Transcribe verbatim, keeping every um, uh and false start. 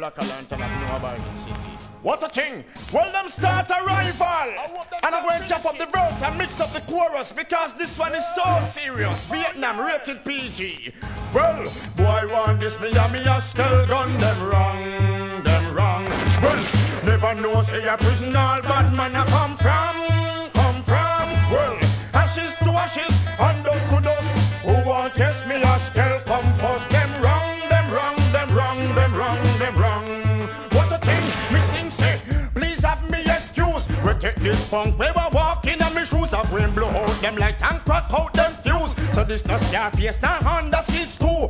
Black a Lantern of New Abiding City. What a thing! Well, them start a rival! And I'm going to chop up the verse and mix up the chorus because this one is so serious. Vietnam rated P G. Well, boy want this me and me a skull gun them wrong, them wrong. Well, never know say a prison all bad man a come from, come from. Well, ashes to ashes and dust to dust. Who want test me a skull come first? Them wrong, them wrong, them wrong, them wrong, them wrong. What a thing! Me sing say, please have me excuse. We take this funk, we were walking on me shoes. Of wind blow out them like tank crack out them fuse. So this not Scarface now.